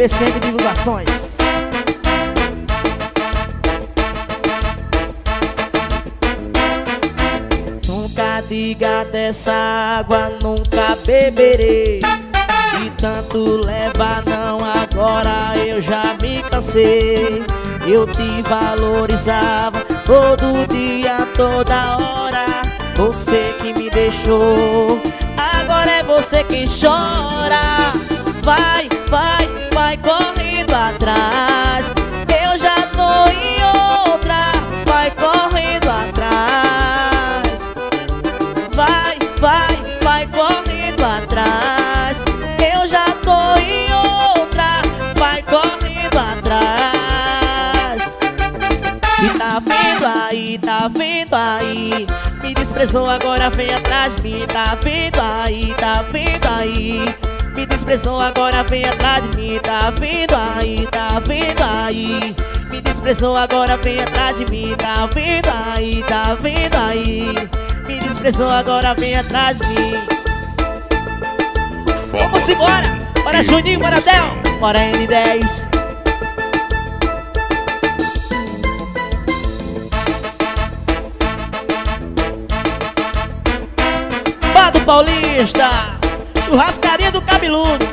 PCM Divulgações. Nunca diga dessa água, nunca beberei. E tanto leva não, agora eu já me cansei. Eu te valorizava todo dia, toda hora. Você que me deixou, agora é você quem chora. Vai, vai, vai correndo atrás, eu já tô em outra. Vai correndo atrás. Vai, vai, vai correndo atrás, eu já tô em outra. Vai correndo atrás. E tá vendo aí, tá vendo aí, me desprezou, agora vem atrás de mim. Tá vendo aí, tá vendo aí, me desprezou, agora vem atrás de mim. Tá vendo aí, tá vendo aí, me desprezou, agora vem atrás de mim. Tá vendo aí, tá vendo aí, me desprezou, agora vem atrás de mim. Vamos embora! Bora Juninho, bora Del, bora N10. Do Paulista, churrascaria do Cabeludo.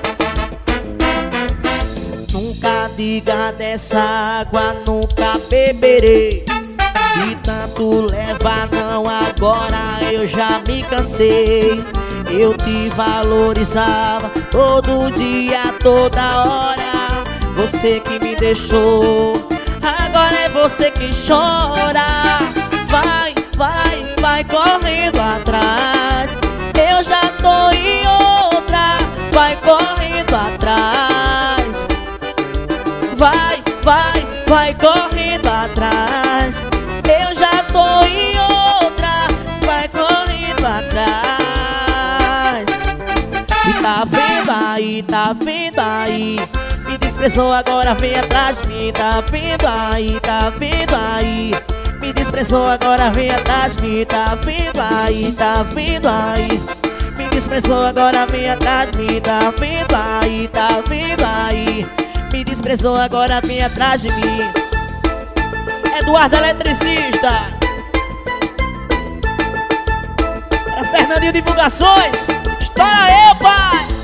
Nunca diga dessa água, nunca beberei. E tanto leva não, agora eu já me cansei. Eu te valorizava todo dia, toda hora. Você que me deixou, agora é você quem chora. Vai, vai, vai correndo atrás, eu já tô em outra. Vai correndo atrás. Vai, vai, vai correndo atrás, eu já tô em outra. Vai correndo atrás. E tá vendo aí, tá vendo aí, me desprezou, agora vem atrás de mim. Tá vendo aí, tá vendo aí, me desprezou, agora vem atrás de mim. Tá vendo aí, tá vendo aí, me desprezou, agora vem atrás de mim. Tá vendo aí, tá vendo aí, me desprezou, agora vem atrás de mim. Eduardo Eletricista, para Fernandinho Divulgações. Estoura aí, pai!